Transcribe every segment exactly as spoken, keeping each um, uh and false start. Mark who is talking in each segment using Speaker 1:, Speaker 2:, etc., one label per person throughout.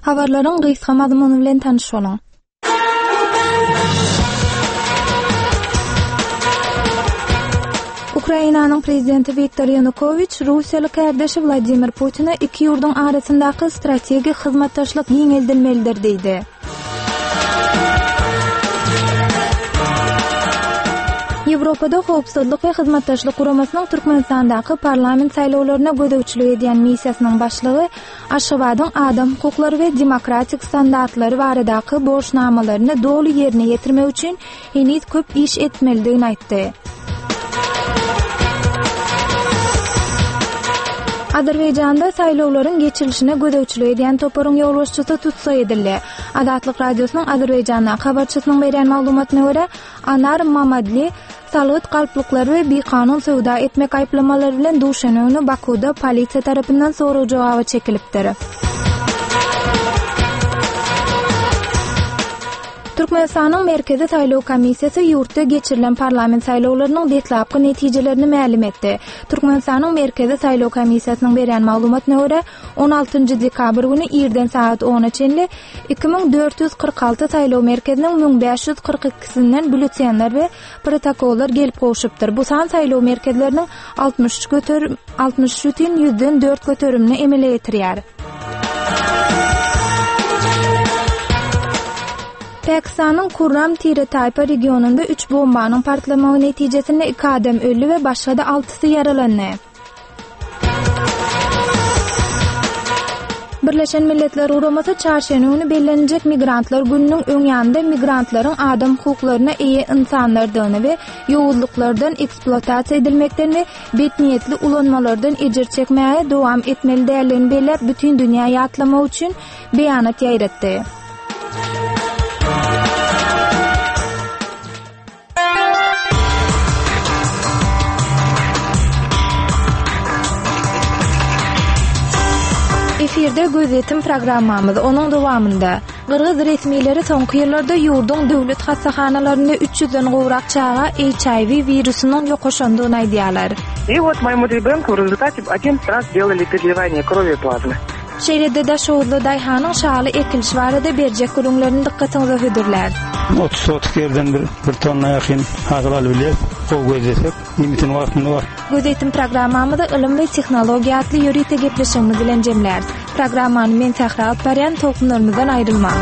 Speaker 1: Habarlaryň gysga mazmuny bilen tanış bolun. Ukrainanyň prezidenti Viktor Yanukovych Russiýaly kardeşi Vladimir Putin'e iki ýurduň arasyndaky strategik hyzmatdaşlyk ýeňeldilmelidir diýdi. Ýewropada howpsuzlyk we hyzmatdaşlyk guramasynyň Türkmenistandaky parlament saýlawlaryna gödäwçilik edýän missiýasynyň başlygy Aşgabatyň adam hukuklary we demokratik standartlary baradaky borçnamalaryny dolu ýerine ýetirmek üçin henüz köp iş etmelidigini aýtdy. Azerbaýjanda saýlawlaryň geçirilişine gödäwçilik edýän toparyň ýolbaşçysy tutsa edildi. Adatlyk radiosynyň Azerbaýjanda habarçysynyň berýän maglumatyna görä, Anar Mamadli salyt galplyklary we bekanun sowda etmek aýplamalary bilen duşanyny Bakuda polisiýa tarapyndan soraw jogaby çekilipdir. Türkmenistanyň Merkezi Saýlaw Komissiýasy ýurtda geçirilen parlament saýlawlarynyň detlapky netijelerini ma'lum etdi. Türkmenistanyň Merkezi Saýlaw Komissiýasynyň berýän maglumatyna görä, on altynjy dekabr güni ýerden saat ona çenli iki bin dört yüz kırk altı saýlaw merkeziniň bin beş yüz kırk ikisinden bülletsenler we protokollar gelip goşupdyr. Bu san saýlaw merkezleriniň altmış üç götürüm altmış üç ýüzden dört götürümini emele ýetirýär. Pakistanyň Kurram Tiri Taypa regionunda üç bombanyň partlamagy netijesinde iki adam öldü we başga altysy yaralandy. Birleşen Milletler Guramasy çarşenbe güni bellenjek migrantlar gününiň öň ýanynda migrantlaryň adam hukuklaryna eýe insanlardygyny we ýowuzluklardan eksploatasiýa edilmekden we betniýetli ulanmalardan ejir çekmäge dowam etmeli däligini belläp bütün dünýä ýatlamak üçin beýanat ýaýratdy. Efirde gözetim programmamız onun dowamında Qırgız resmiýetleri soňky ýyllarda ýurdun döwlet hastahanalaryna üç yüzden gowrak çağa H I V virusynyň ýokaşandygyny aýdýarlar.
Speaker 2: И вот моему ребенку в результате одиннадцать раз сделали переливание крови и плазмы.
Speaker 1: Şeýlede de şowuzly daýhanyň şaly ekiliş barada berjek gürüňlerini dikkatiňize hödürler.
Speaker 3: otuz sotuk yerden bir, bir tonna ýakyn hazyr alyp bilýär. Gowy gözetek, limitin wagtyny bar.
Speaker 1: Gözetim programmamyzda ilim we tehnologiýa atly ýörite gepleşigimiz bilen jemlär. Programmany men Sahra Alparyan toplumlarymyzdan aýrylmam.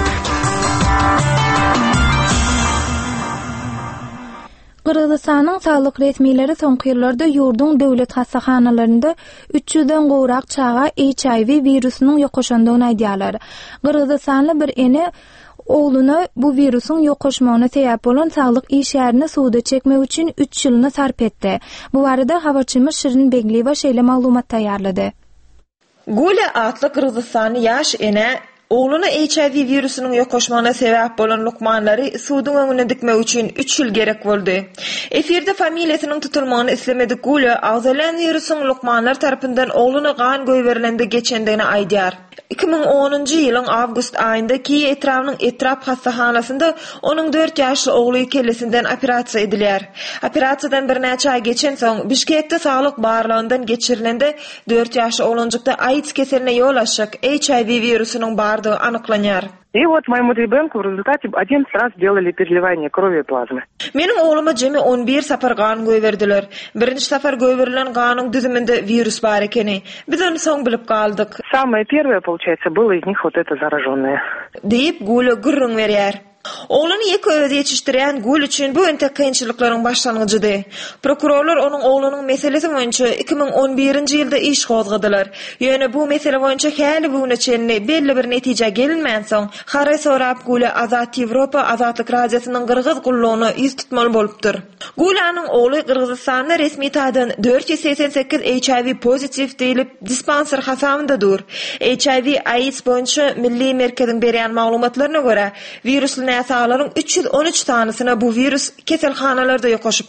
Speaker 1: Qırgızstanyň saglyk resmiýetleri soňky ýyllarda ýurdun döwlet hastahanalaryna üç yüzden gowrak çağa H I V virusynyň ýokaşandygyny aýdýarlar. Qırgızstanly bir ene oğluna bu virusun ýokaşmagyna sebäp bolan saglyk işlerini suwda çekmek üçin üç ýylyny sarp etdi. Bu barada habarçymyz Şirin Begliyeva şeýle maglumat taýýarlady.
Speaker 4: Gule atly Qırgızstany ýaş ene oğluna H I V virusynyň ýokaşmagyna sebäp bolan lukmanlary suwdyň öňüne dikmek üçin üç ýyl gerek boldy. Efirde familiýasynyň tutulmagyny islemedik Gule agzalan virusynyň lukmanlar tarapyndan oğluna gan göýberilende geçendigini aýdýar. iki bin onuncu ýylyň awgust aýynda ki etrawynyň etrap hastahanasynda onuň dört ýaşly ogly kellesinden operasiýa edilýär. Operasiýadan bir näçe ay geçen soň Bişkekde saglyk barlığından geçirilende dört ýaşly oğlanjykda AIDS keseline ýol açyk H I V virusynyň bardygy anyklanýar.
Speaker 2: И вот моему ребенку в результате одиннадцать раз сделали переливание крови и плазмы.
Speaker 4: Mening oğluma jemi on bir sapar gan göýberdiler. Birinji sapar göýberilen ganyň düzüminde virus bar ekeni. Biz onu soň bilip galdyk.
Speaker 2: Самое первое, получается, было из них вот это заражённое.
Speaker 4: Deyip Gule gürrüň berýär. Oğlunu ýeki öz ýetişdirýän Gül üçin bu ente kynçylyklaryň başlangyjydy. Prokurorlar onuň oğlunyň meselesi boýunça iki bin on birinji ýylda iş gozgadylar. Ýöne bu mesele boýunça häli bu neçenli belli bir netije gelinmän soň Haray sorap Gül Azat Ýewropa Azatlyk radiosynyň Qırgız gullugyny ýüz tutmaly bolupdyr. Gülanyň oğlu Qırgızstanda resmi taýdan dört yüz seksen sekiz H I V pozitiv diýilip dispanser hasamyndadyr. H I V AIDS boýunça Milli Merkeziň berýän maglumatlaryna görä virusly näsalaryň üç yüz on üç tanysyna bu virus keselhanalarda ýokaşypdyr.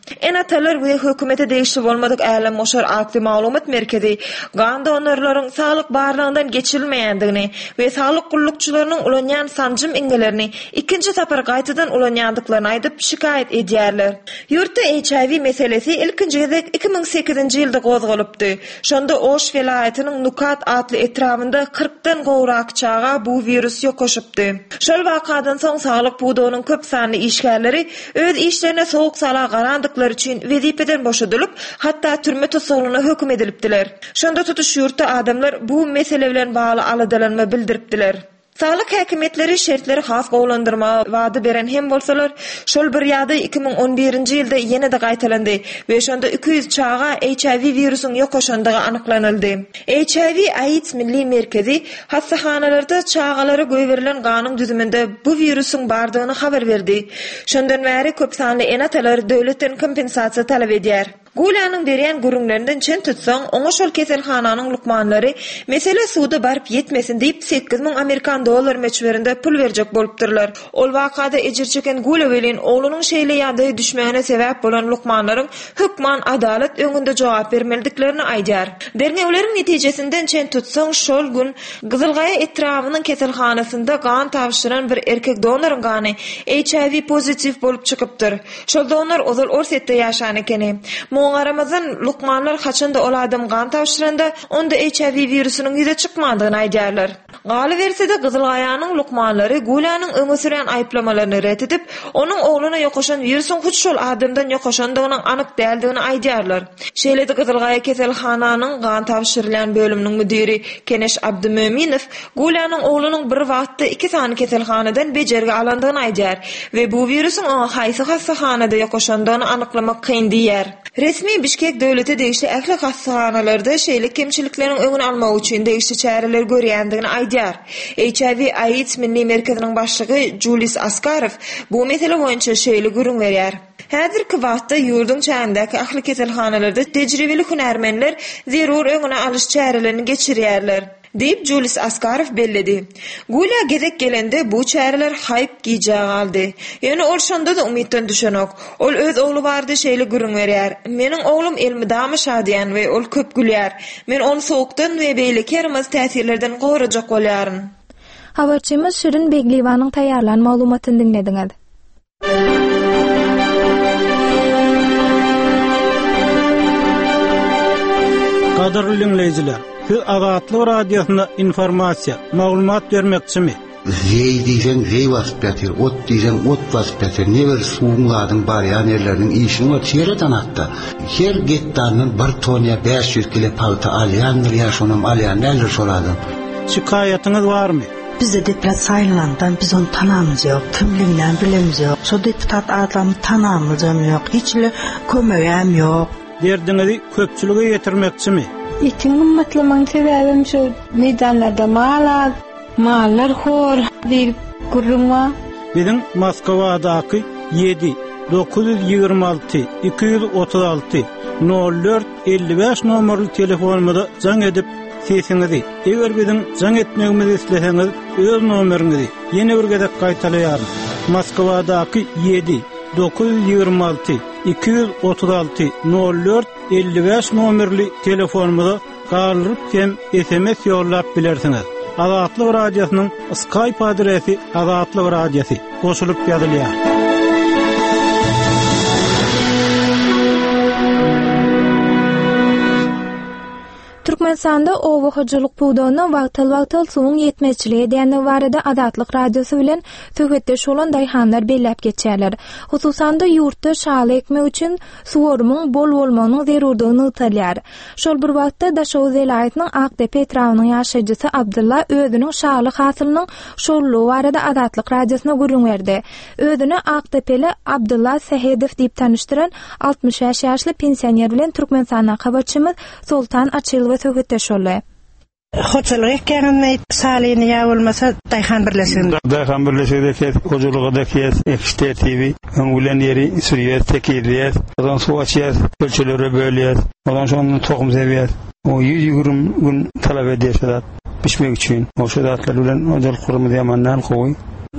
Speaker 4: Enatalar we hökümete değişli bolmadyk Älim Moşar akty maglumat merkezi gan donorlaryň saglyk barlygyndan geçirilmeýändigini we saglyk gullukçylarynyň ulanýan sanjym iňgelerini ikinji tapar gaýtadan ulanýandyklaryny aýdyp şikayet edýärler. Ýurtda H I V meselesi ilkinji gezek iki ming sekizinji ýylda gozgalypdy. Şonda Oş welaýatynyň Nukat adly etrawynda kırkdan gowrak çağa bu virus ýokoşypdy. Şol wakadan soň saglyk buğdanyň köp sanly işgärleri öz işlerine soğuk sala garandyklary üçin wezipeden boşadylyp, hatda türme tutsagyna höküm edilipdiler. Şonda tutuş ýurtda adamlar bu mesele bilen bagly aladalanma bildiripdiler. Saglyk häkimetleri şertleri has gowlandyrma wady beren hem bolsalar, şol bir ýady iki ming on birinji ýylda ýene-de gaýtalandy we şonda iki yüz çağa H I V virusyny ýokoşandygy anyklanyldy. H I V AIDS milli merkezi hassahanalarda çağalara göwerilen ganyň düzüminde bu virusyň bardygyny habar berdi. Şondan bäri köp sanly enatalar döwletden kompensasiýa talap edýär. Gulanyň berýän gürüňlerinden çen tutsaň, oňa şol keselhananyň lukmanlary mesele suwda barıp ýetmesin diýip sekiz ming Amerikan dollar meçberinde pul berjek bolupdyrlar. Ol wakada ejir çeken Gulawelin oglunyň şeýle ýagdaýa düşmegine sebäp bolan lukmanlaryň hükman adalet öňünde jogap bermeldiklerini aýdýar. Derňewleriň netijesinden çen tutsaň, şol gün Gyzylgaýa etrawynyň keselhanasynda gan tapşyran bir erkek donoryň gany H I V pozitif bolup çykypdyr. Şol donor ozal Orsetde ýaşan ekeni. Moň Ramazan lukmanlar haçanda ol adam gan tapşyranda onda H I V virusynyň ýüze çykmadygyny aýdýarlar. Galy bersede Gyzylgaýanyň lukmanlary Gulanyň öňe süren aýplamalaryny ret edip, onuň ogluny ýokoşan virusyň huç şol adamdan ýokoşandygyny anyk däldigini aýdýarlar. Şeýlede Gyzylgaýa keselhananyň gan tapşyrylan bölüminiň müdiri Keneş Abdymöminow Gulanyň oglunyň bir wagtda iki sany keselhanadan bejerge alandygyny aýdýar we bu virusyň oňa haýsy hastahanada ýokoşandygyny anyklamak kyn diýär. Resmi Bişkek döwleti değişli ähli hastahanalarda şeýle kemçilikleriň öňüni almak üçin değişli çäreler görýändigini aýdýar. H I V AIDS milli merkeziniň başlygy Julius Askarov bu mesele boýunça şeýle görüň berýär. Häzirki wagtda ýurdun çäğindeki ähli keselhanalarda tejribeli hünärmenler zerur öňüne alyş çärelerini geçirýärler. Deyip Julius Askarov belledi. Gula gezek gelende bu çäreler haýyp gijä galdy. Ýöne ol şonda da umytdan düşenok. Ol öz oglu bardy şeýle gürüň berýär. Meniň oglum Elmidamy şadyan we ol köp gülýär. Men onu soğukdan we beýle kermez täsirlerden gorajak bolýaryn.
Speaker 1: Habarçymyz Şirin Beglivanyň taýýarlan maglumatyny dinlediňiz.
Speaker 3: Gaderly dinleýijiler, siz Azatlyk radiosyna informasiýa, maglumat bermekçimi?
Speaker 5: Hey diýsen hey basıp ýatyr, ot diýsen ot basıp ýatyr. Neber suwladyň bar ýanerleriň işini var çeýreden atda. Her getdanyň bir tonýa beş yüz kilo palta alýandyr, ýa şonam alýan näler şoladyň.
Speaker 3: Şikaýatyňyz barmy?
Speaker 6: Bizde deputat saylandan biz onu tanamız yok, kimliğinden bilemiz yok. So deputat adamı tanamız yok, hiçli kömöğüm yok.
Speaker 3: Derdinizi köpçülüge yetirmekçimi?
Speaker 7: İtin ümmetlemen sebebim şu meydanlarda malar, mallar hor, bir kuruma.
Speaker 3: Bizim Moskova'daki yedi dokuz yüz ýygrima alty iki yüz otuz alty nol dört elli beş nomerli telefonumda jaň edip sesiňizi, eger bizim jaň etmegimizi isleseňiz öz nomeriňizi ýene bir gezek gaýtalaýaryn. Moskova'daki yedi dokuz yüz ýygrima alty iki yüz otuz alty nol dört elli beş nomerli telefonumda galyp hem S M S ýollap bilersiňiz. Azatlyk radiosynyň Skype adresi Azatlyk radiosi goşulyp ýazylýar.
Speaker 1: Türkmenistanda owa hojalyk buğdanyň wagtal-wagtal suwuň ýetmezçiligi diýende barada Azatlyk radiosy bilen söhbetde şolan daýhanlar bellep geçýärler. Hususanda ýurtda şaly ekmek üçin suwarmyň bol bolmagynyň zerurdygyny ýytalýar. Şol bir wagtda Daşow welaýatynyň Akdepe etrawynyň ýaşaýjysy Abdulla özüniň şaly hasylynyň şollugy barada Azatlyk radiosyna gürüň berdi. Özüni Akdepeli Abdulla Sehedow diýip tanıştyran altmış beş ýaşly pensioner bilen Türkmenistana habarçymyz Sultan Açyl söhbetde şoly.
Speaker 6: Hojalyk gelmey salyny ýa-bolmasa daýhan birleşiginde.
Speaker 3: Daýhan birleşiginde hojalygda kes ekstertivi, öňülen ýeri sürýär, tekirýär, odan suw açýar, ölçülere bölýär, odan şonu tohum zebýär. O yüz ýygrym gün talap edýär. Pişmek üçin. O şeratlar bilen hojalyk gurumy ýamandan gowy.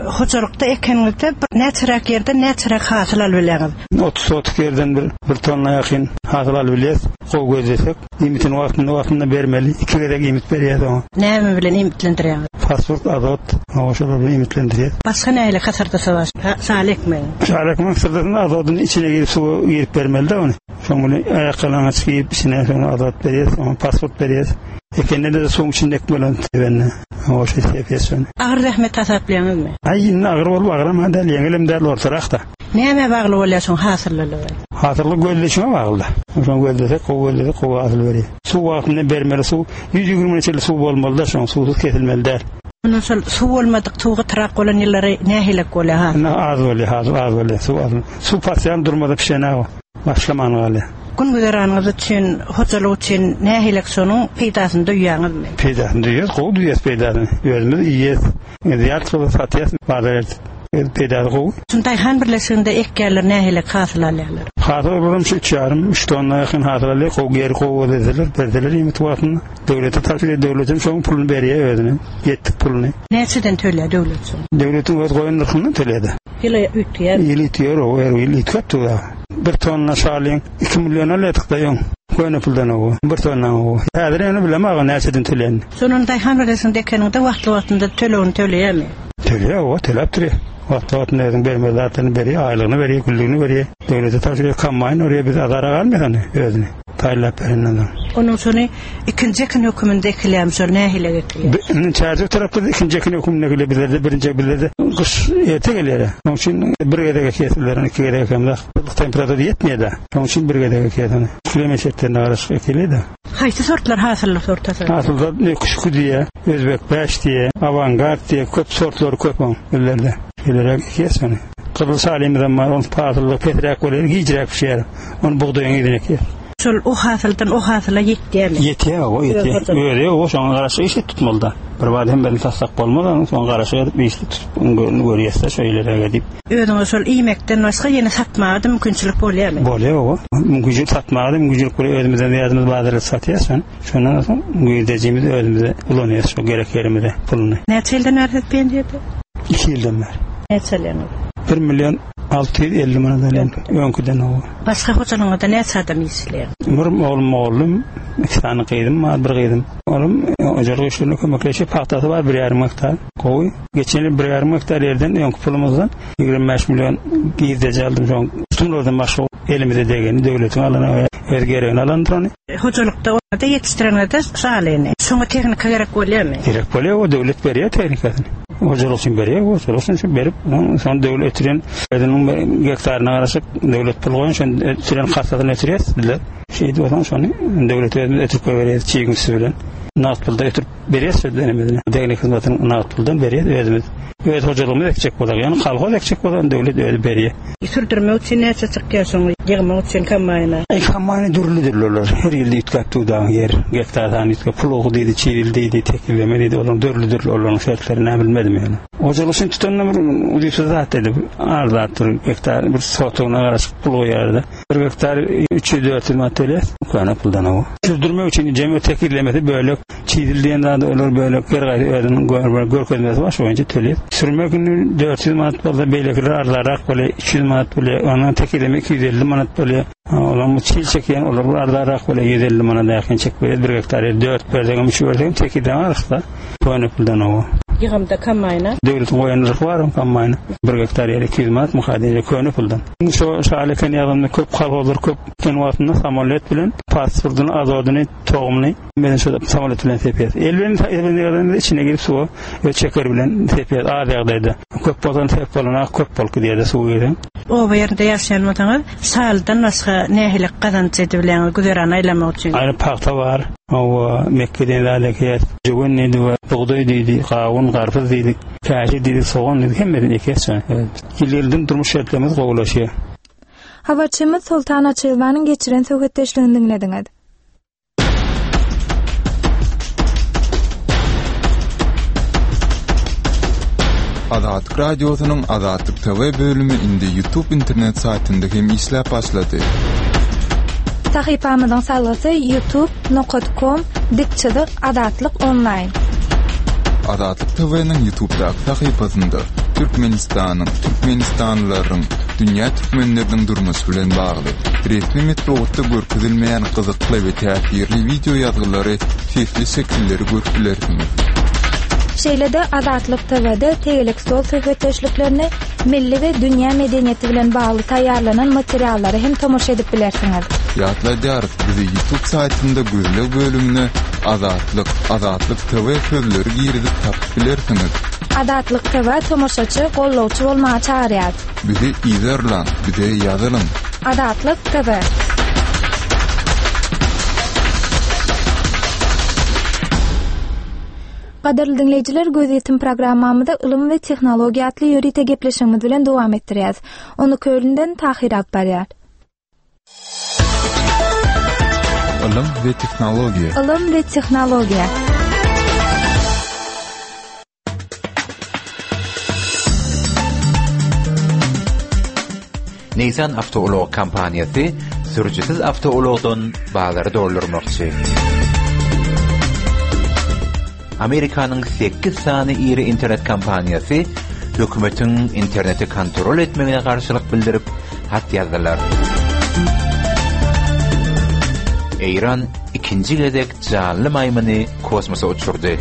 Speaker 6: hoçalykda ekenlikde näçerak ýerde näçerak hasyl alýarlar.
Speaker 3: otuz otuz yerden bir bir tonna ýakyn hasyl alýarlar. Gowy gözlesek, imitin wagtynda wagtynda bermeli. iki gerek imit berýär o.
Speaker 6: Näme bilen imitlendirýär?
Speaker 3: Fosfor, azot, oşalar bilen imitlendirýär.
Speaker 6: Başga näle hasardasy bar? Salekmi?
Speaker 3: Salekmi sırtynda azotun içine girip suw girip bermeli-de onu. Şoň bilen aýaklaryna çykyp içine şonu azot berýär, onu fosfor berýär. Ekenleri de soğuk içinde ekmeğiyle tüvenle. O şey yapıyorsun.
Speaker 6: Ağır rahmet tasaplayamaz mı?
Speaker 3: Ay, ağır ol, ağır ama değil. Yengelim değil ortarakta.
Speaker 6: Neyme bağlı oluyorsun hasırlığı?
Speaker 3: Hasırlığı gölleşime bağlı. Şu göldesek, o göldesek, o hasıl veriyor. Su vaktinde bermeli su. yüz yirmi içeri su olmalı da şu an susuz kesilmeli der.
Speaker 6: Nasıl su olmadık, tuğu tırak olan yılları ne hilek oluyor ha?
Speaker 3: Az oluyor, az, az oluyor. Su az. Su pasyan durmadı pişene o. Başka manı oluyor.
Speaker 6: Gün güderanız için, hocalık için ne hilek sonu peydasını duyuyorsunuz mu?
Speaker 3: Peydasını duyuyoruz, kovu duyuyoruz peydasını. Özümüz iyiyiz. Ziyart kılı satıyız, bazı peydası kovu.
Speaker 6: Sunday han birleşiginde ekkerler ne hilek hasıl alıyorlar?
Speaker 3: Hasıl olalım şu üç yarım, üç tonla yakın hasıl alıyor. Kovu geri kovu ödediler, verdiler imit vaatını. Devlete takip ediyor, devletin çoğun pulunu veriyor ödünü. Yettik pulunu.
Speaker 6: Nesiden töyle devlet?
Speaker 3: Devletin öz koyun rıkından töyledi.
Speaker 6: Yılı ütüyor?
Speaker 3: Yılı ütüyor o, her yıl ütüyaptı da. Bir tonla şalıyın, iki milyon alayatık da yok. Koyun puldan o, bir tonla o. Hadir yani bileme ağa nesiden töyledi.
Speaker 6: Sonunda han birleşiginde ekkeninde vaktlı vaktında töleğini töyleyemiyor mi?
Speaker 3: Töylüyor o, töyleyaptırıyor. Vaktı vaktında edin vermeli zaten veriyor, aylığını veriyor, güllüğünü veriyor. Devlete takip kanmayın, oraya biz azara kalmıyor özünü. Tayyip Erin'den.
Speaker 6: Onun sonra ikinci ekin hükümünde ekileyim sonra ne hile ekileyim?
Speaker 3: Çağcı tarafta da ikinci ekin hükümünde ekileyim. Birinci ekileyim. Kış ete geliyor. Onun için bir gedek ekileyim. iki gedek ekileyim. Temperatürü yetmiyor da. Onun için bir gedek ekileyim. Küleme şeritlerine karışık ekileyim de.
Speaker 6: Haydi sortlar hasırlı sortası?
Speaker 3: Hasırlı kuşku diye, Özbek beş diye, avantgard diye, köp sortları köp on. Öllerde. Şeylere ekileyim. Kırıl salimden var. Onun pahatırlığı petrak oluyor. Giycirak bir şey. Onu buğdayın gidin ekileyim.
Speaker 6: Sol o hasıldan o hasıla yetiyor mu?
Speaker 3: Yetiyor o, yetiyor. Öyle o, sonra karşı işi tutmalı da. Bir vade hem benim taslak olmadan sonra karşı edip bir işi tutup görüyorsa şöylere gidip.
Speaker 6: Öyle sol iyimekten başka yeni satmaya da mümkünçülük oluyor mu?
Speaker 3: Oluyor o. Mümkünçülük satmaya da mümkünçülük oluyor. Özümüzden yardımcı bazıları satıyorsan şundan sonra gideceğimizi özümüze kullanıyoruz. O gerek yerimize pulunu.
Speaker 6: Ne çelden hareket beğendiyordu?
Speaker 3: İki yıldan var.
Speaker 6: Ne çelden o?
Speaker 3: Bir milyon altı yüz elli manadalan önküden o.
Speaker 6: Başka hocalarına da ne sadam iyisiler?
Speaker 3: Oğlum oğlum oğlum iki tane kıydım, bir kıydım. Oğlum hocalık işlerine kömekleşip pahtası var bir yarım hektar. Koy. Geçen yıl bir yarım hektar yerden önkü pulumuzdan yirmi beş milyon giydece aldım. Şu an tutumlu oradan başka elimize degeni devletin alana her gereğini alandır onu.
Speaker 6: Hocalıkta ona da yetiştirenler de sağlayın. Sonra teknika gerek oluyor mu?
Speaker 3: Gerek oluyor o devlet veriyor teknikasını. Hocalık için veriyor, hocalık için verip sonra devlet ötüren edinin hektarına karışık devlet pul koyun sonra ötüren kasatını ötürüyoruz dediler. Şeydi o zaman sonra devlet ötürüp veriyoruz çiğ güçsü bilen. Nağıt pulda ötürüp veriyoruz söylenemedine. Teknik hizmetin nağıt puldan veriyoruz özümüz. Evet hocalığımız ekecek olarak yani kalkol ekecek olarak devlet öyle veriyor.
Speaker 6: Sürdürme için ne çıkıyorsun? Yığma için kamayına?
Speaker 3: Ay kamayına dürlüdürlü olur. Her yılda itkak tuğdan yer. Gektardan itkak pul okuldaydı, çiğrildeydi, tekillemediydi. Onun dürlüdürlü olan şartlarını bilmedim yani. Hocalık için tutanına bir uduysa zat dedi. Arda attır gektar bir soğutuğuna karışık pul koyardı. Bir gektar üç yüz dört yüz maddeyle kuyana puldan o. Sürdürme için cemi tekillemedi böyle çiğrildiğinde daha da olur böyle kırgaydı öğrenin görkezmesi var şu önce tölüyor. Sürme günü dört yüz manat böyle beylekler arlarak böyle iki yüz manat böyle ona tekileme iki yüz elli manat böyle olan bu çiğ çekiyen olur arlarak böyle yüz elli manat yakın çek böyle bir hektar dört berdegim üç berdegim tekileme arıkta kuyana puldan o.
Speaker 6: Yığımda kamayına?
Speaker 3: Devletin koyanırık var mı kamayına? Bir hektar yer iki yüz manat muhadince kuyana puldan. Şu şaleken yağımda köp kalhodur köp kenvatında samolet bilen pasportunu azodunu toğumunu ben şurada samolet bilen tepiyat. Elbenin elbenin içine girip su ve çeker bilen tepiyat ağdağdaydı. Köp bozan tep bolana köp bolku diye de su yedim.
Speaker 6: O yerde yaşayan vatandaş saldan başka ne hilek kazançıydı bilen güderan aylamak için.
Speaker 3: Aynı pakta var. O Mekke'den lalekiyat. Cügün neydi var. Buğday deydi. Kavun, karpuz deydik. Kaşı deydik. Soğan deydik. Hem benim ekesyon. Yıllardan durmuş şartlarımız kovulaşıyor.
Speaker 1: Habarçymyz Sultan Açylbanyň geçiren söhbetdeşligini dinlediňiz.
Speaker 8: Azatlyk radiosynyň Azatlyk T V bölümi indi YouTube internet saytynda hem işläp başlady.
Speaker 1: Sahypamyzyň salgasy youtube nokta com dikçilik Azatlyk online.
Speaker 8: Azatlyk T V'niň YouTube-daky sahypasynda Türkmenistanyň, Türkmenistanlylaryň dünýä türkmenleriniň durmasy bilen bagly. Resmi metodda görkezilmeýän gyzykly we täsirli video ýazgylary, çeşitli şekilleri görülersiniz.
Speaker 1: Şeýlede Azatlyk T V'de tegelik sol söhbetdeşliklerini milli we dünýä medeniýeti bilen bagly taýýarlanan materiallary hem tomoşa edip bilersiňiz.
Speaker 8: Ýatlaýar, bizi YouTube saytynda görülen bölümni Azatlyk, Azatlyk T V sözleri girizip tapyp bilersiňiz.
Speaker 1: Azatlyk T V tomoşaçy, gollawçy bolmagy çağırýar.
Speaker 8: Bizi izlerler, bize ýazalyn.
Speaker 1: Azatlyk T V. Qadarly dinleyijiler, gözetim programmamyzda ulum we tehnologiýa atly ýörite gepleşigimiz bilen dowam etdirýäs. Onu Kölnden Tahir akbarýar.
Speaker 8: Ulum we tehnologiýa.
Speaker 1: Ulum we tehnologiýa.
Speaker 9: Nissan avtoolog kampaniýasy sürüjisiz avtoologdan bazary doldurmakçy. Amerikanyň sekiz sany iri internet kampaniýasy hökümetiň interneti kontrol etmegine garşylyk bildirip hat ýazdylar. İran ikinci gezek canlı maymunu kosmosa uçurdy.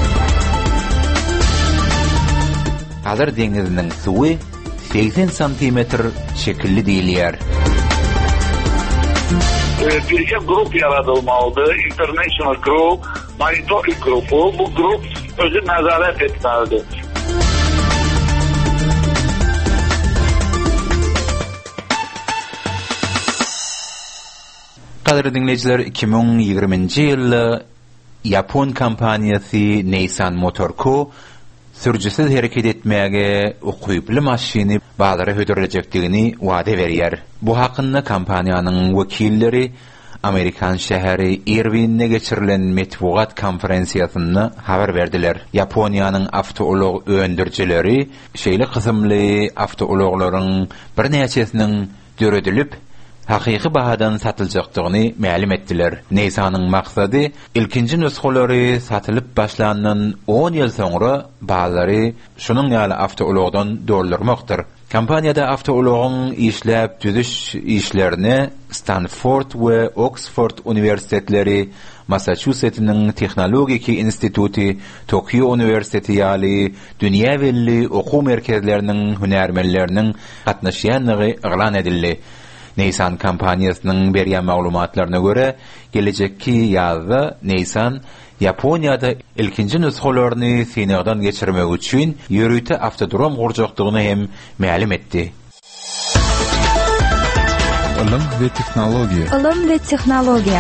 Speaker 9: Hazır dengiziniň suwy seksen santimetr şekilli diýilýär.
Speaker 10: Bir grup yaratılmalıdı, International Group, Monitoring Grupu. Bu grup özü nazaret etmelidir.
Speaker 9: Qadarly dinleyijiler, iki bin ýygrimiňji ýylda Yapon kompaniýasy Nissan Motor Co. sürüjisiz hereket etmäge ukyply maşyny bazara hödürlejekdigini wada berýär. Bu hakynda kompaniýanyň wekilleri Amerikan şäheri Irvine'de geçirilen metbuat konferensiýasynda habar berdiler. Yaponiýanyň avtoolog öndürjileri şeýle kysymly avtoologlaryň bir näçesiniň döredilip hakyky bahadan satyljakdygyny ma'lum etdiler. Nissan'yň maksady ilkinji nüshalary satylyp başlandan on ýyl soňra bazary şunyň ýaly avtoologdan doldurmakdyr. Kompaniýada avtoologyň işläp düzüş işlerini Stanford we Oxford universitetleri, Massachusetts'in Tehnologiki Instituti, Tokyo Üniversiteti ýaly dünýä belli okuw merkezleriniň hünärmenleriniň gatnaşýanlygy elan edildi. Nissan kompaniýasynyň berýän maglumatlaryna görä, gelecekki ýazda Nissan Yaponiýada ilkinji nüshalaryny synagdan geçirmek üçin ýörüte avtodrom gurjakdygyny hem ma'lum etdi.
Speaker 8: Ulum we tehnologiýa.
Speaker 1: Ulum we tehnologiýa.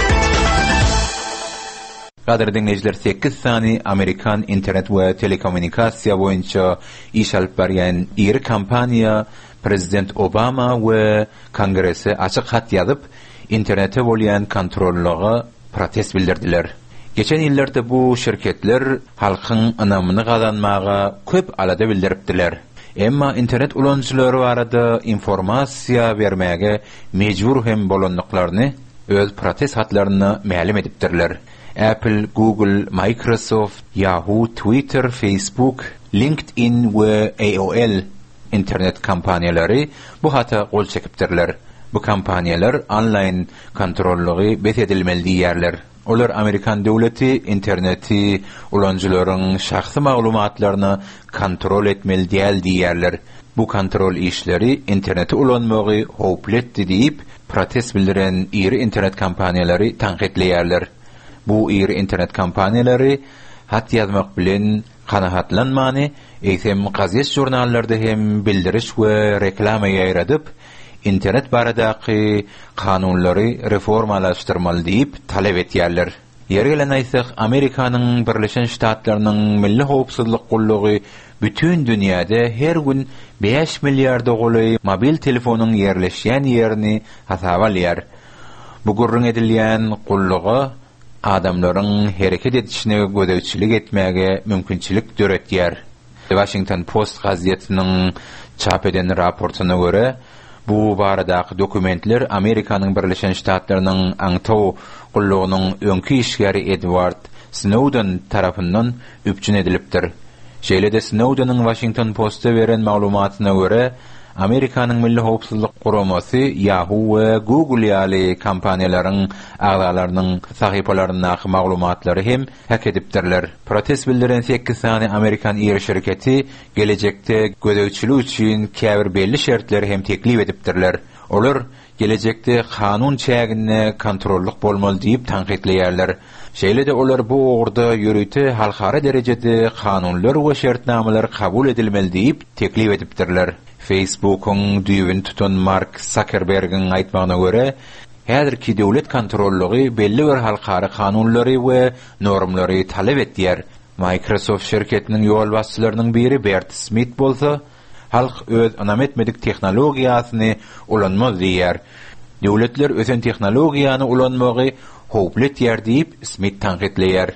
Speaker 9: Qadarly dinleyijiler, sekiz sany Amerikan internet we telekommunikasiýa boýunça iş alyp berýän iri kompaniýa Prezident Obama we Kongresi açyk hat ýazyp internete bolýan kontrollyga protest bildirdiler. Geçen ýyllarda bu şirketler halkyň ynamyny gazanmaga köp alada bildiripdiler. Emma internet ulanjylary barada informasiýa bermäge mejbur hem bolanlyklaryny öz protest hatlaryny ma'lum edipdirler. Apple, Google, Microsoft, Yahoo, Twitter, Facebook, LinkedIn we A O L internet kompaniýalary bu hata gol çekipdirler. Bu kompaniýalar online kontrollygy besedilmeli diýerler. Olar Amerikan döwleti interneti ulanjylaryň şahsy maglumatlaryny kontrol etmeli diýil diýerler. Bu kontrol işleri interneti ulanmagy howpletdi diýip protest bildiren iri internet kompaniýalary tanqidleýärler. Bu iri internet kompaniýalary hat ýazmak bilen kanahatlanmany, eýsem gazet jurnallarda hem bildiriş we reklama ýaýradyp internet baradaky kanunlary reformalaşdyrmaly diýip talep etýärler. Ýergelen aýsak, Amerikanyň Birleşen Ştatlarynyň Milli Howpsuzlyk Gullugy bütün dünýäde her gün beş milliard goly mobil telefonyň ýerleşýän ýerini hasaba alýar. Bu gurrun edilýän gullugy adamlaryň hereket etişine gödäçilik etmäge mümkinçilik döretýär. Washington Post gazetiniň çap eden raportyna görä, bu baradaky dokumentler Amerikanyň Birleşen Ştatlarynyň aňtaw gullugynyň öňki işgäri Edward Snowden tarapyndan üpjün edilipdir. Şeýle-de Snowden'ın Washington Post'a beren maglumatyna görä, Amerikanyň Milli Howpsuzlyk Guramasy Yahoo we Google ýaly kompaniýalaryň agzalarynyň sahypalarynyň maglumatlary hem hak edipdirler. Protest bildiren sekiz sany Amerikan ýer şirketi gelecekde gödäwçilik üçin käbir belli şertleri hem teklip edipdirler. Olar gelecekde kanun çägine kontrollyk bolmaly diýip tanqidleýärler. Şeýle-de olar bu ogurda ýürüýte halkara derejede kanunlar we şertnamalar kabul edilmeli diýip teklip edipdirler. Facebook'un düýbün tutan Mark Zuckerberg'in aýtmagyna görä, häzirki döwlet kontrollygy belli bir halkara kanunlary we normlary talep etýär. Microsoft şirketiniň ýol başçylarynyň biri Bert Smith bolsa, halk öz anam etmedik tehnologiýasyny ulanmaz diýär. Döwletler ösen tehnologiýany ulanmagy howplet ýer diýip Smith tanqidleýär.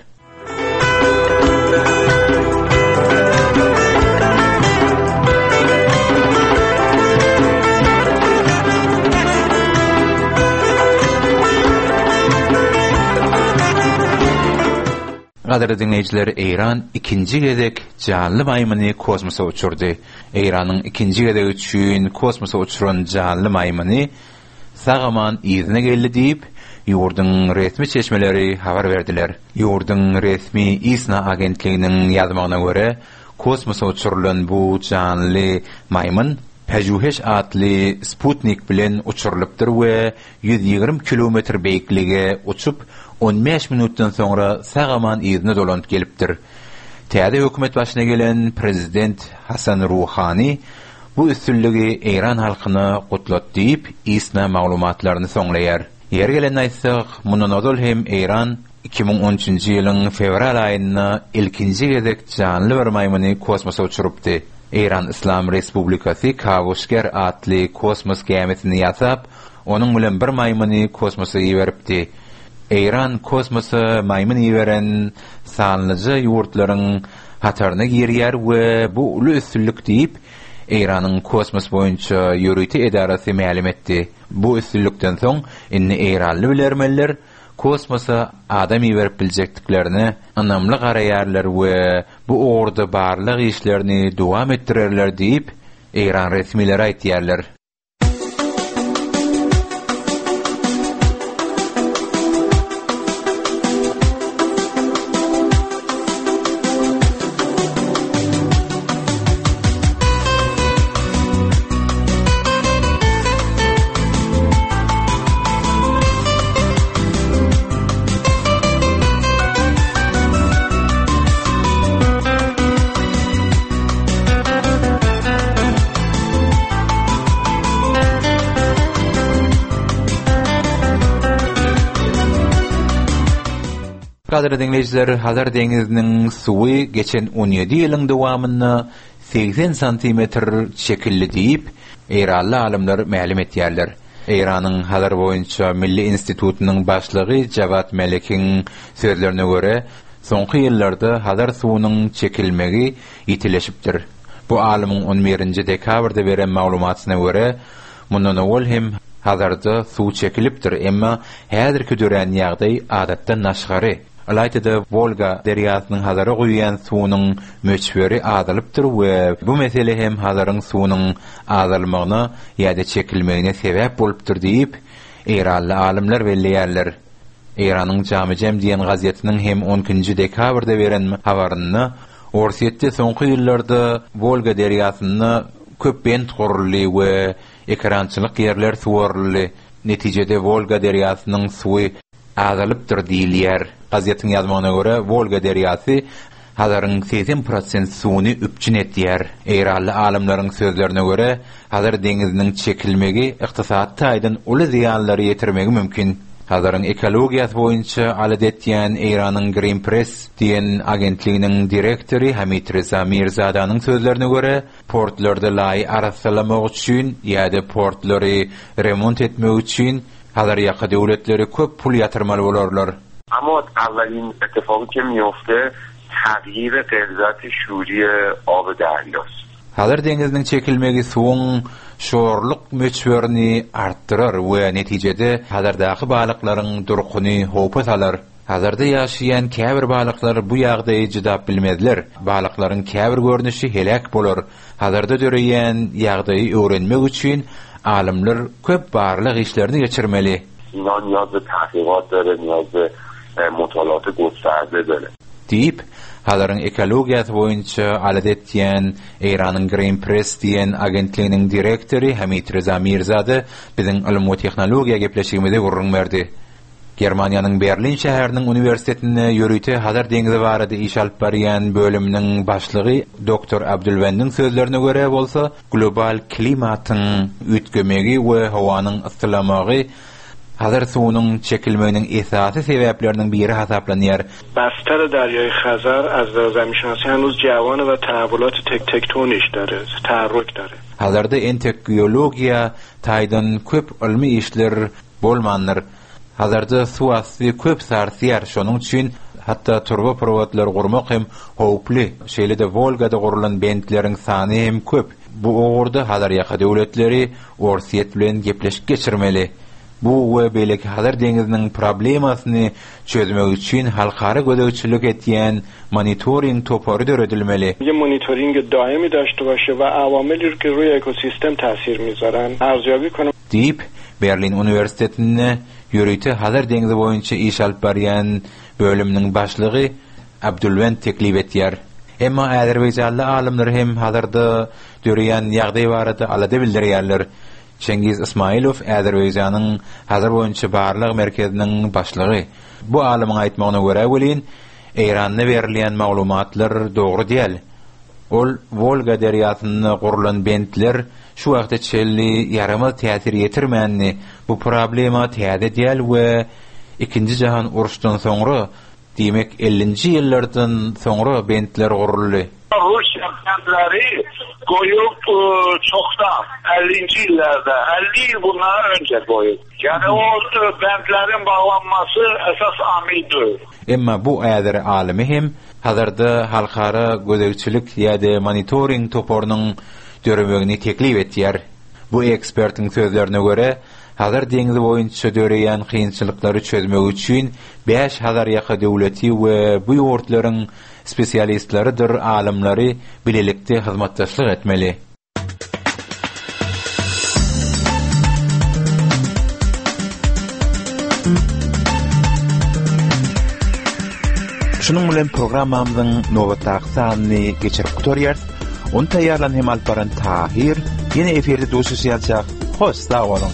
Speaker 9: Gaderli dinleyijiler, Iran ikinji gezek canly maýmuny kosmosa uçurdy. Iranyň ikinji gezek üçin kosmosa uçuran canly maýmuny sagaman ýerine geldi diýip ýurdyň resmi çeşmeleri habar berdiler. Ýurdyň resmi İSNA agentliginiň ýazmagyna görä, kosmosa uçurulan bu canly maýmun Pejüheş adly Sputnik bilen uçurulypdyr we yüz ýigirme kilometr beýiklige uçup on beş minutdan sonra sagaman ýerine dolanyp gelipdir. Täze hökümet başyna gelen prezident Hasan Ruhani bu üstünlügi Iran halkyna gutlat diýip İSNA maglumatlaryny soňlaýar. Ýer gelen aýtsak, mundan ozal hem Iran iki bin on üçinji ýylyň fevral aýynda ilkinji gezek canly bir maýmuny kosmosa uçurupdy. Iran İslam Respublikasy Kavushger adly kosmos gemisini ýasap, onuň bilen bir maýmuny kosmosa ýeberipdi. Iran kosmosa maýmun ýeberen sanlyjy ýurtlaryň hataryna girýär we bu uly üstünlük diýip Iranyň kosmos boýunça ýürüýte edarasy ma'lum etdi. Bu üstünlükden soň inni Iranly bilermenler kosmosa adam ýeberip biljekdiklerini anamly garaýarlar we bu orada barlyk işlerini dowam etdirerler diýip Iran resmileri aýtýarlar. Gaderli dinleyijiler, Hazar deňiziniň suwy geçen on ýedi ýylyň dowamynda seksen santimetr çekildi diýip Iranly alimler ma'lum etýärler. Iranyň Hazar boýunça Milli Institutynyň başlygy Jawad Malikiň sözlerine görä, soňky ýyllarda Hazar suwunyň çekilmegi ýitileşipdir. Bu alymyň on birinji dekabrda beren maglumatyna görä, mundan owal hem Hazarda suw çekilipdir, emma häzirki dören ýagdaý adatdan naşgary. Alaytyda Volga derýasynyň Hazara goýan suwunyň möçberi azalypdyr we bu mesele hem Hazaryň suwunyň azalmagyna ýa-da çekilmegine sebäp bolupdyr diýip Iranly alimler belleýärler. Iranyň Jamy Jam diýen gazetiniň hem on ikinji dekabrda beren habaryna Orsiýetde soňky ýyllarda Volga derýasyna köp bent gurully we ekrançylyk ýerler suwarly. Netijede Volga derýasynyň suwy azalypdyr diýilýär. Gazetiniň ýazmagyna görä, Volga derýasy Hazaryň seksen prosent suwuny üpçün etýär. Iranly alimleriň sözlerine görä, Hazar deňiziniň çekilmegi ykdysat taýdan uly ziýanlary ýetirmegi mümkin. Hazaryň ekologiýasy boýunça alet etýän Iranyň Green Press diýen agentliginiň direktori Hamid Reza Mirzadanyň sözlerine görä, portlarda laý arasalamak üçin ýa-da portlary remont etmek üçin Hazar ýaky döwletleri köp pul ýatyrmaly bolarlar.
Speaker 10: اما اولین اتفاقی که میفته تغییر غلظت شوری آب دریاست.
Speaker 9: Hazar deňiziniň çekilmegi suwuň şorluk möçberini artdyrar we netijede Hazardaky balyklaryň durkuny howpa salar. Hazırda yaşayan käbir balıklar bu ýagdaýy jydap bilmediler. Balıklaryň käbir görnüşi helak bolar. Hazırda döreýän ýagdaýy öwrenmek üçin alimler köp barlyk işlerini geçirmeli.
Speaker 11: İnan ýa-da tahqiqat döre, ýa-da mutalaty gösterdi döre.
Speaker 9: Diýip, halaryň ekologiýasy boýunça alat etýän Iranyň Green Press diýen agentliginiň direktori Hamid Reza Mirzady biziň ilim we tehnologiýa gepleşigimizde gurrun berdi. Germaniýanyň Berlin şäheriniň uniwersitetine ýörüýte Hazar deňizi barada iş alyp barýan bölüminiň başlygy doktor Abdulwendiň sözlerine göre bolsa, global klimatyň ütgemegi we hawanyň ysylamagy Hazır suwunyň çekilmeginiň esasy sebäpleriniň biri hasaplanýar.
Speaker 12: بستر دریای خزر از زمین‌شناسی هنوز جوانه و تحولات تک تکتونیک داره، تحرک داره.
Speaker 9: Hazırda entek geologiya taýdan köp ilmi işler bolmandyr. Hazırda suw asty köp sarsýar, şonuň üçin hatta turba prowadlar gurmak hem howply. Şeýle-de Volgada gurulan bentleriň sany hem köp. Bu ogurda Hazar ýaka döwletleri Orsiýet bilen gepleşip geçirmeli. Bu we belki Hazar deňiziniň problemasyny çözmek üçin halkara gödäçilik etýän monitoring topory döredilmeli.
Speaker 12: یه monitoring daimi daşdy başy we awameli ki roý ekosistem täsir mizaran arzuyaby konup
Speaker 9: diýip Berlin uniwersitetine ýörüýte Hazar deňizi boýunça iş alyp barýan bölümniň başlygy Abdulwend teklip etýär. Emma Azerbaýjanly alimler hem hazırda döreýän ýagdaý barada alada bildirýärler. Cengiz Ismailow Azerbaýjanyň Hazar boýunça barlyk merkeziniň başlygy. Bu alymyň aýtmagyna görä welin Eýranda berilýän maglumatlar dogry diýil. Ol Volga derýasyna gurulan bentler şu wagtda çelli ýaramaz täsir ýetirmänni. Bu problema täze diýil we ikinji jahan uruşdan soňra, diýmek ellinji ýyllardan soňra bentler guruldy.
Speaker 10: Rusya bentleri koyup çoktan ellinji ýyllarda, elli ýyl bundan önce koyup. Yani o bentlerin bağlanması esas amildir.
Speaker 9: Emma bu äder alimi hem hazırda halkara gödäçilik ýa-da monitoring toporunyň dörebegini teklip etýär. Bu ekspertiň sözlerine göre Hazar deňizi boýunça döreýän kynçylyklary çözmek üçin beş Hazar ýaka döwleti we bu ýurtlaryň spesialistleridir, alimleri bilelikde hyzmatdaşlyk etmeli. Şunun bilen programmamyzyň nowatdaky sanyny geçirip gutarýar. Onu taýýarlan hem alparan Tahir ýene eferde duşuşýarjak. Hoş sag bolun.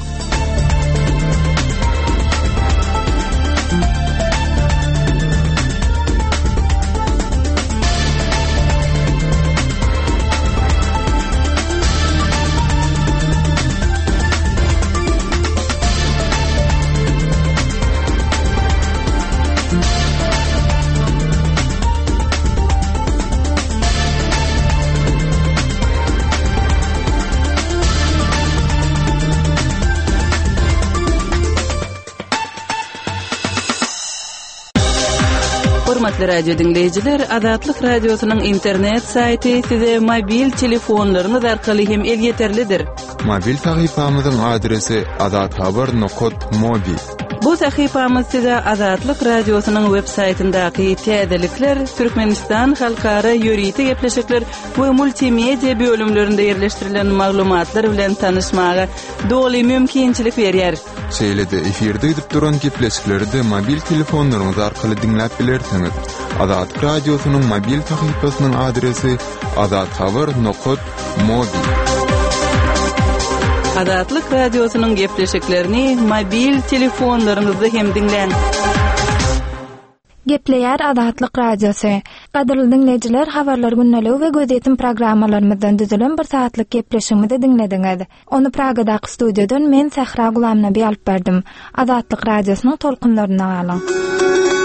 Speaker 13: Hormatly radio dinleyijiler, Azatlyk radiosynyň internet saýty size mobil telefonlaryňyz arkaly hem el ýeterlidir.
Speaker 8: Mobil sahypamyzyň adresi azathabar nokta mobi.
Speaker 13: Bu sahypamyz size Azatlyk radiosynyň web saýtyndaky täzelikler, Türkmenistan halkara ýörüýte gepleşikler we multimedia bölümlerinde ýerleşdirilen maglumatlar bilen tanışmaga dogly mümkinçilik berýär.
Speaker 8: Şeýle-de eferde edip duran gepleşikleri de mobil telefonlaryňyz arkaly dinläp bilersiňiz. Azat radiosynyň mobil sahypasynyň adresi azathabar nokta mobi.
Speaker 13: Azatlyk radiosynyň gepleşiklerini mobil telefonlaryňyzda hem dinlän.
Speaker 1: Gepleýär Azatlyk radiosy. Gaderly dinleyijiler, habarlar günnälik we gözetim programmalarymyzdan düzülen bir saatlyk gepleşigimizi dinlediňiz. Onu Pragadaky studiýadan men Sahra Gulamnaby alyp berdim. Azatlyk radiosynyň tolkunlaryna galyň.